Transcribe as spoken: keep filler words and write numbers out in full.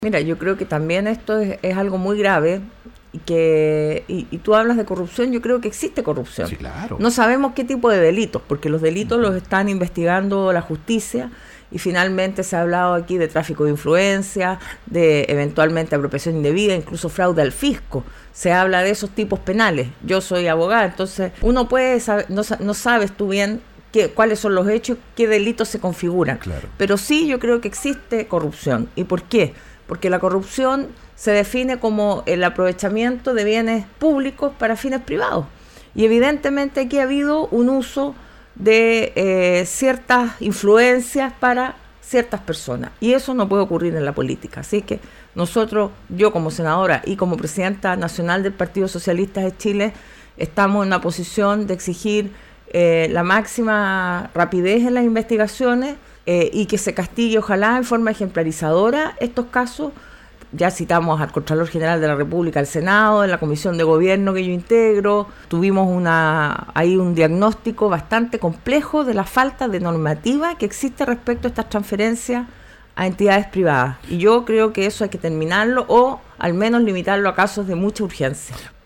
Mira, yo creo que también esto es, es algo muy grave y que y, y tú hablas de corrupción, yo creo que existe corrupción. Sí, claro. No sabemos qué tipo de delitos, porque los delitos Uh-huh. los están investigando la justicia y finalmente se ha hablado aquí de tráfico de influencia, de eventualmente apropiación indebida, incluso fraude al fisco. Se habla de esos tipos penales. Yo soy abogada, entonces uno puede saber, no, no sabes tú bien qué, cuáles son los hechos, qué delitos se configuran. Claro. Pero sí yo creo que existe corrupción. ¿Y por qué? Porque la corrupción se define como el aprovechamiento de bienes públicos para fines privados. Y evidentemente aquí ha habido un uso de eh, ciertas influencias para ciertas personas. Y eso no puede ocurrir en la política. Así que nosotros, yo como senadora y como presidenta nacional del Partido Socialista de Chile, estamos en una posición de exigir eh, la máxima rapidez en las investigaciones, Eh, y que se castigue ojalá en forma ejemplarizadora estos casos. Ya citamos al Contralor General de la República, al Senado, en la Comisión de Gobierno que yo integro, tuvimos una ahí un diagnóstico bastante complejo de la falta de normativa que existe respecto a estas transferencias a entidades privadas, y yo creo que eso hay que terminarlo o al menos limitarlo a casos de mucha urgencia.